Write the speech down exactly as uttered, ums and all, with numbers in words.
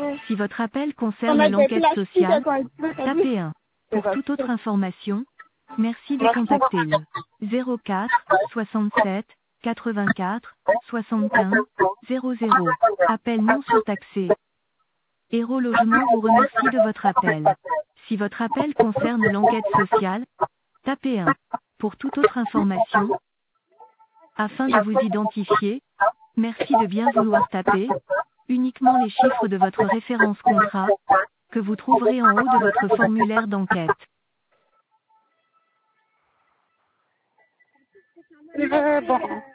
Si votre appel On concerne a des l'enquête plastiques sociale, quand il pleut, t'as vu? tapez un. Pour toute autre information, merci de Merci. contacter le zéro quatre soixante-sept quatre-vingt-quatre soixante-quinze zéro zéro. Appel non surtaxé. Héros Logement vous remercie de votre appel. Si votre appel concerne l'enquête sociale, tapez un. Pour toute autre information, afin de vous identifier, merci de bien vouloir taper uniquement les chiffres de votre référence contrat, que vous trouverez en haut de votre formulaire d'enquête. Euh, bon.